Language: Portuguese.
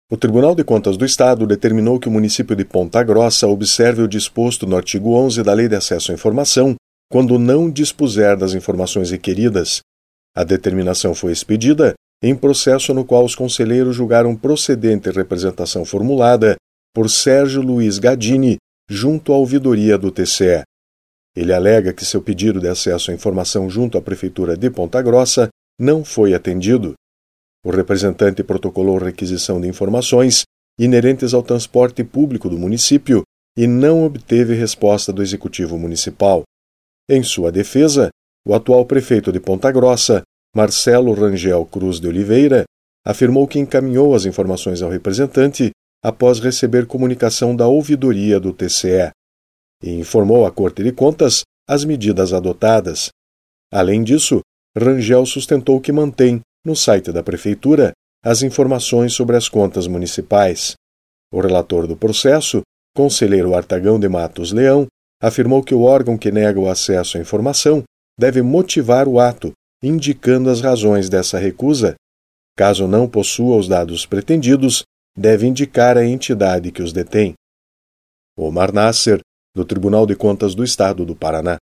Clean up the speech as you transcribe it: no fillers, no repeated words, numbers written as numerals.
O Tribunal de Contas do Estado determinou que o município de Ponta Grossa observe o disposto no artigo 11 da Lei de Acesso à Informação quando não dispuser das informações requeridas. A determinação foi expedida em processo no qual os conselheiros julgaram procedente representação formulada por Sérgio Luiz Gadini junto à ouvidoria do TCE. Ele alega que seu pedido de acesso à informação junto à Prefeitura de Ponta Grossa não foi atendido. O representante protocolou requisição de informações inerentes ao transporte público do município e não obteve resposta do Executivo Municipal. Em sua defesa, o atual prefeito de Ponta Grossa, Marcelo Rangel Cruz de Oliveira, afirmou que encaminhou as informações ao representante após receber comunicação da ouvidoria do TCE e informou à Corte de Contas as medidas adotadas. Além disso, Rangel sustentou que mantém, no site da Prefeitura, as informações sobre as contas municipais. O relator do processo, conselheiro Artagão de Matos Leão, afirmou que o órgão que nega o acesso à informação deve motivar o ato, indicando as razões dessa recusa. Caso não possua os dados pretendidos, deve indicar a entidade que os detém. Omar Nasser, do Tribunal de Contas do Estado do Paraná.